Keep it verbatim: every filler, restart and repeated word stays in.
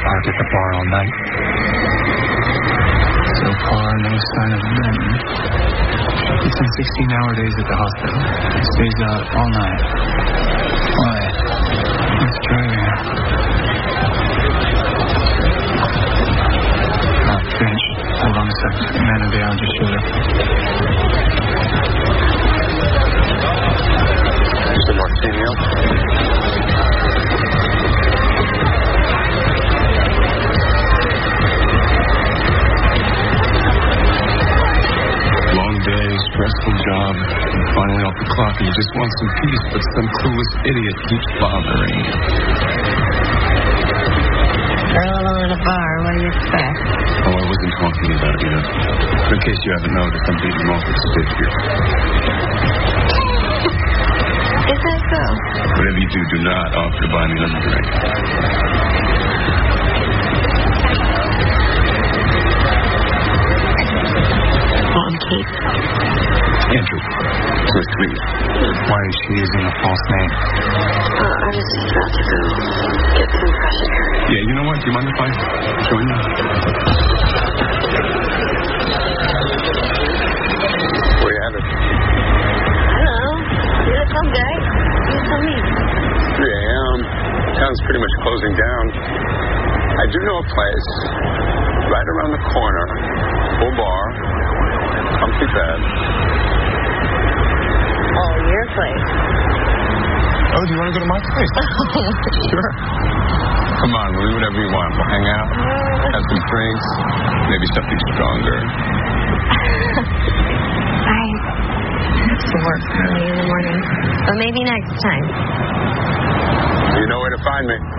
park at the bar all night. So far, no sign of them. It's in sixteen-hour days at the hospital. Stays out all night. Why? Let's try her. Ah, Finch. Hold on a second. Man of the hour just showed up. Mister Martinio? Long day, stressful job, and finally off the clock, and you just want some peace, but some clueless idiot keeps bothering you. Girl at a bar, what do you expect? Oh, I wasn't talking about you. In case you haven't noticed, I'm beating him off with a stick here. Is that so? Whatever you do, do not offer to buy me another drink. On Kate. Andrew. Nice to meet you. Why is she using a false name? Uh, I was just about to go get some fresh air. Yeah, you know what? Do you mind if I join you? Where you headed? I don't know. You're the club guy. You tell me. three a.m. Town's pretty much closing down. I do know a place right around the corner. Full bar. Comfy bed. Oh, your place. Oh, do you want to go to my place? Sure. Come on, we'll do whatever you want. We'll hang out, have some drinks, maybe something stronger. I have to work early in the morning. But maybe next time. You know where to find me.